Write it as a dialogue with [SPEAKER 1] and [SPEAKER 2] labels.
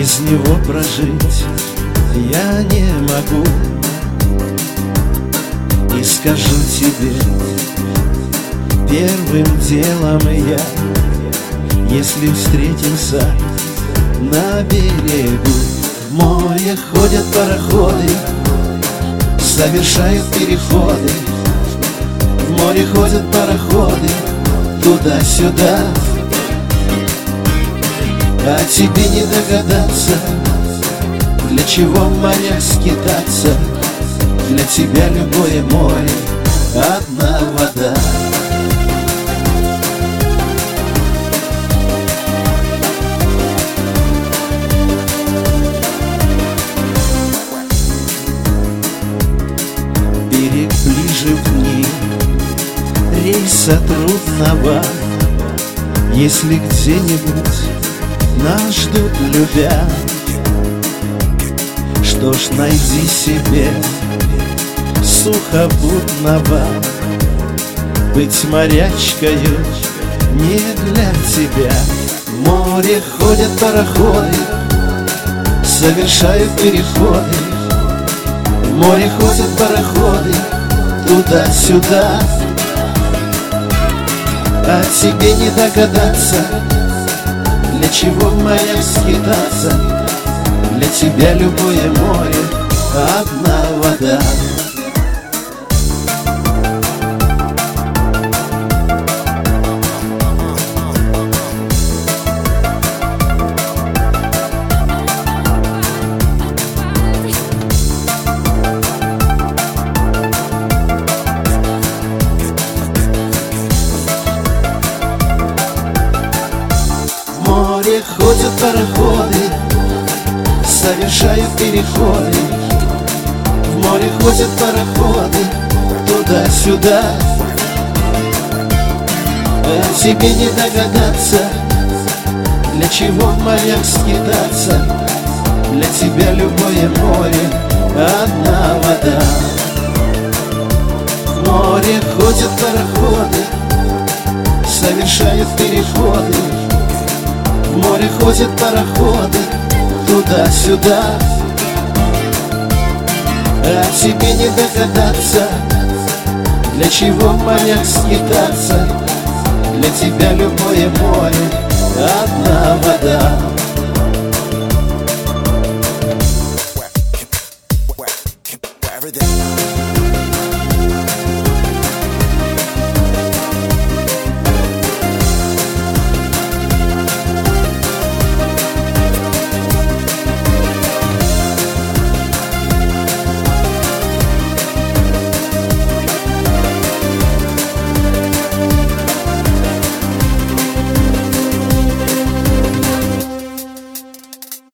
[SPEAKER 1] без него прожить я не могу. И скажу тебе первым делом я, если встретимся на берегу. В море ходят пароходы, совершают переходы. В море ходят пароходы туда-сюда. А тебе не догадаться, для чего в морях скитаться. Для тебя любое море одна вода. Берег ближе к ним, рейса трудного. Если где-нибудь нас ждут любя, что ж, найди себе сухопутного. Быть морячкою не для тебя. В море ходят пароходы, совершают переходы. В море ходят пароходы туда-сюда. А тебе не догадаться, для чего в морях скитаться. Для тебя любое море одна вода. В море ходят пароходы, совершают переходы. В море ходят пароходы туда-сюда. А тебе не догадаться, для чего в морях скитаться. Для тебя любое море одна вода. В море ходят пароходы, совершают переходы. В море ходят пароходы туда-сюда. А тебе не догадаться, для чего в морях скитаться. Для тебя любое море одна вода.